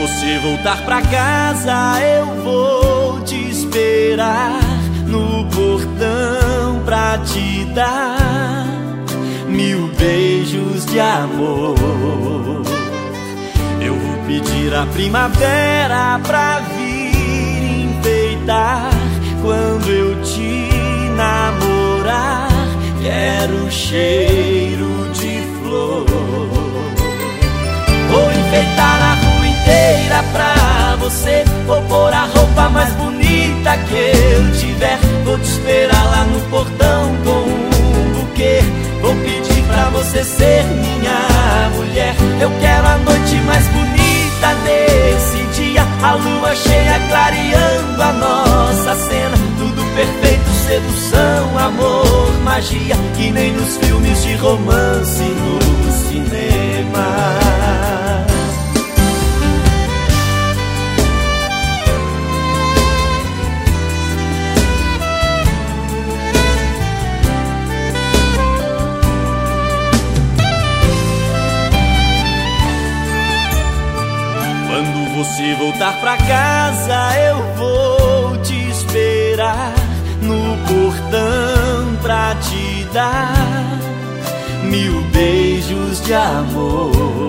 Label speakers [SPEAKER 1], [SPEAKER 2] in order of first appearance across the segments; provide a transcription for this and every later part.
[SPEAKER 1] você voltar pra casa, eu vou te esperar no portão pra te dar 1000 beijos de amor. Eu vou pedir a primavera pra vir enfeitar quando eu te namorar. Quero cheiro de flor. Vou enfeitar a rua inteira pra você. Vou pôr a roupa mais bonita que eu tiver. Vou te esperar lá no portão com um buquê. Vou pedir pra você ser minha mulher. Eu quero a noite mais bonita desse dia, a lua cheia clareando a nossa cena. Tudo perfeito, sedução, amor, magia, que nem nos filmes de romance no cinema. Quando você voltar pra casa, eu vou te esperar no portão pra te dar 1000 beijos de amor.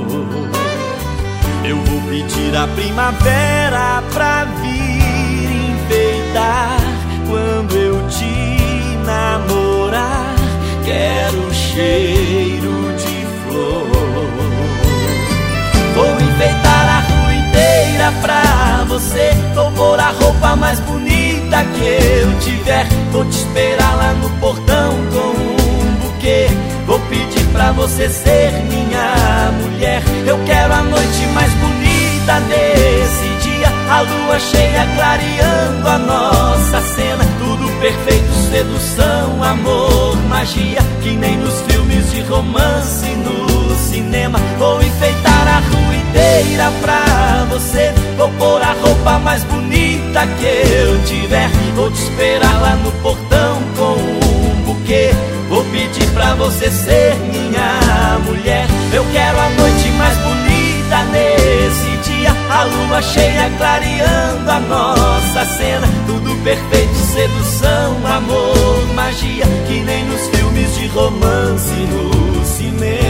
[SPEAKER 1] Eu vou pedir a primavera pra vir enfeitar quando eu te namorar. Quero cheiro de flor. Vou enfeitar a rua inteira pra você. Vou pôr a roupa mais bonita que eu tiver. Vou te esperar lá no portão com um buquê. Vou pedir pra você ser minha mulher. Eu quero a noite mais bonita desse dia, a lua cheia clareando a nossa cena. Tudo perfeito, sedução, amor, magia, que nem nos filmes de romance no cinema. Vou enfeitar a rua inteira pra você. Vou pôr a roupa mais bonita que eu tiver. Vou te esperar lá no portão com um buquê. Vou pedir pra você ser minha mulher. Eu quero a noite mais bonita nesse dia, a lua cheia clareando a nossa cena. Tudo perfeito, sedução, amor, magia, que nem nos filmes de romance no cinema.